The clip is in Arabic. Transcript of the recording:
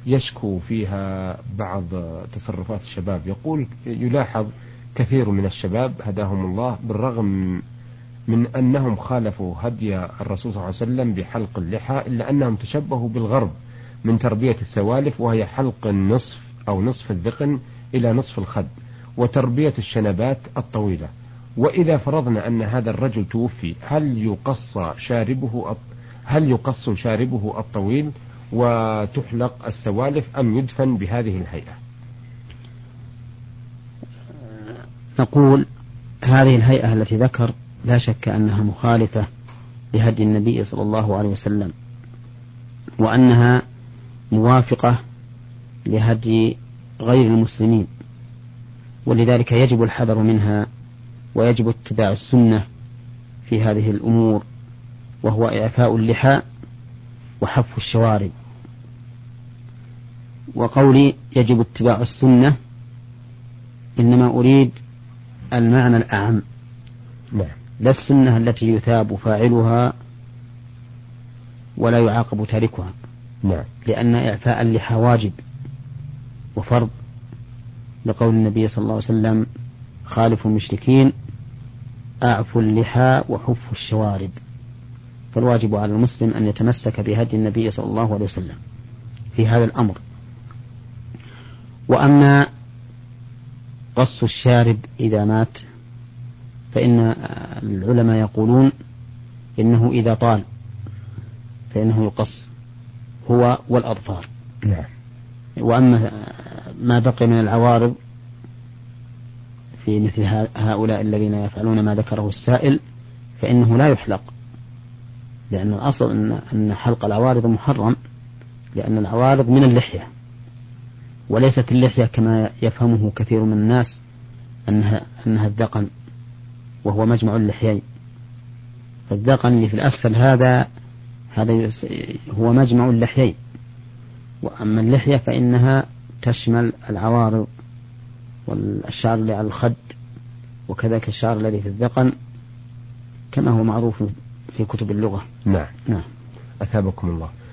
يشكو فيها بعض تصرفات الشباب. يقول يلاحظ كثير من الشباب هداهم الله بالرغم من أنهم خالفوا هدي الرسول صلى الله عليه وسلم بحلق اللحى، إلا أنهم تشبهوا بالغرب من تربية السوالف، وهي حلق النصف أو نصف الذقن إلى نصف الخد، وتربية الشنبات الطويلة. وإذا فرضنا أن هذا الرجل توفي، هل يقص شاربه الطويل وتحلق السوالف، أم يدفن بهذه الهيئة؟ نقول هذه الهيئة التي ذكر لا شك أنها مخالفة لهدي النبي صلى الله عليه وسلم، وأنها موافقة لهدي غير المسلمين، ولذلك يجب الحذر منها، ويجب اتباع السنة في هذه الأمور، وهو إعفاء اللحى وحف الشوارب. وقولي يجب اتباع السنة إنما أريد المعنى الأعم، لا السنة التي يثاب فاعلها ولا يعاقب تاركها، لأن إعفاء اللحى واجب وفرض، لقول النبي صلى الله عليه وسلم: خالف المشركين أعفوا اللحى وحفوا الشوارب. فالواجب على المسلم أن يتمسك بهدي النبي صلى الله عليه وسلم في هذا الأمر. وأما قص الشارب إذا مات، فإن العلماء يقولون إنه إذا طال فإنه يقص هو والأظفار. وأما ما بقي من العوارض في مثل هؤلاء الذين يفعلون ما ذكره السائل فإنه لا يحلق، لأن الأصل أن حلق العوارض محرم، لأن العوارض من اللحية، وليست اللحية كما يفهمه كثير من الناس أنها الذقن، وهو مجمع اللحيين. فالذقن اللي في الأسفل هذا هو مجمع اللحيين، وأما اللحية فإنها تشمل العوارض والشعر اللي على الخد، وكذلك الشعر الذي في الذقن، كما هو معروف في كتب اللغة. نعم. أثابكم الله.